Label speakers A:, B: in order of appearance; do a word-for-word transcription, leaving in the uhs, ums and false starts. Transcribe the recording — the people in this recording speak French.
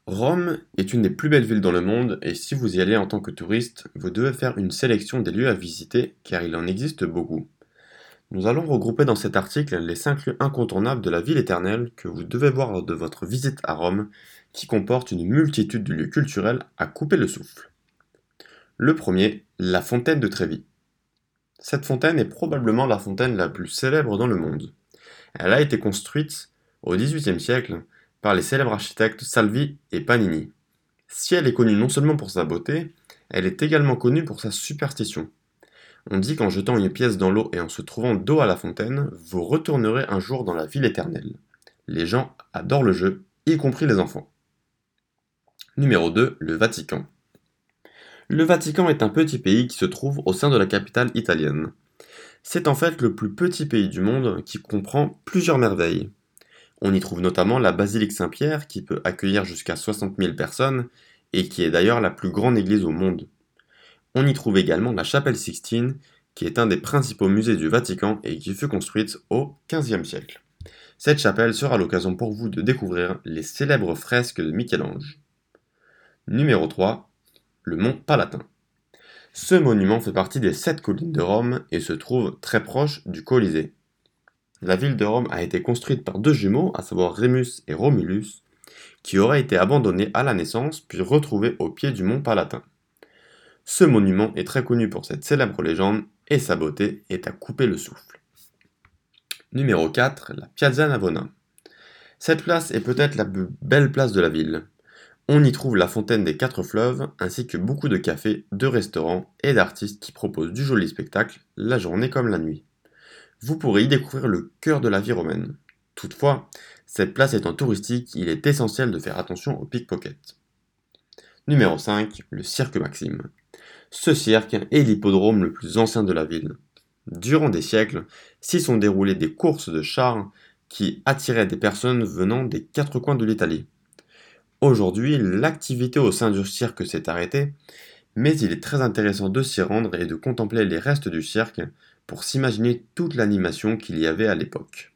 A: Rome est une des plus belles villes dans le monde et si vous y allez en tant que touriste, vous devez faire une sélection des lieux à visiter car il en existe beaucoup. Nous allons regrouper dans cet article les cinq lieux incontournables de la ville éternelle que vous devez voir lors de votre visite à Rome, qui comporte une multitude de lieux culturels à couper le souffle. Le premier, la fontaine de Trévi. Cette fontaine est probablement la fontaine la plus célèbre dans le monde. Elle a été construite au dix-huitième siècle par les célèbres architectes Salvi et Panini. Si elle est connue non seulement pour sa beauté, elle est également connue pour sa superstition. On dit qu'en jetant une pièce dans l'eau et en se trouvant dos à la fontaine, vous retournerez un jour dans la ville éternelle. Les gens adorent le jeu, y compris les enfants. Numéro deux, le Vatican. Le Vatican est un petit pays qui se trouve au sein de la capitale italienne. C'est en fait le plus petit pays du monde qui comprend plusieurs merveilles. On y trouve notamment la basilique Saint-Pierre qui peut accueillir jusqu'à soixante mille personnes et qui est d'ailleurs la plus grande église au monde. On y trouve également la chapelle Sixtine qui est un des principaux musées du Vatican et qui fut construite au quinzième siècle. Cette chapelle sera l'occasion pour vous de découvrir les célèbres fresques de Michel-Ange. Numéro trois, le mont Palatin. Ce monument fait partie des sept collines de Rome et se trouve très proche du Colisée. La ville de Rome a été construite par deux jumeaux, à savoir Rémus et Romulus, qui auraient été abandonnés à la naissance puis retrouvés au pied du mont Palatin. Ce monument est très connu pour cette célèbre légende et sa beauté est à couper le souffle. Numéro quatre, la Piazza Navona. Cette place est peut-être la plus belle place de la ville. On y trouve la fontaine des quatre fleuves ainsi que beaucoup de cafés, de restaurants et d'artistes qui proposent du joli spectacle, la journée comme la nuit. Vous pourrez y découvrir le cœur de la vie romaine. Toutefois, cette place étant touristique, il est essentiel de faire attention aux pickpockets. Numéro cinq, le cirque Maxime. Ce cirque est l'hippodrome le plus ancien de la ville. Durant des siècles, s'y sont déroulées des courses de chars qui attiraient des personnes venant des quatre coins de l'Italie. Aujourd'hui, l'activité au sein du cirque s'est arrêtée, mais il est très intéressant de s'y rendre et de contempler les restes du cirque pour s'imaginer toute l'animation qu'il y avait à l'époque.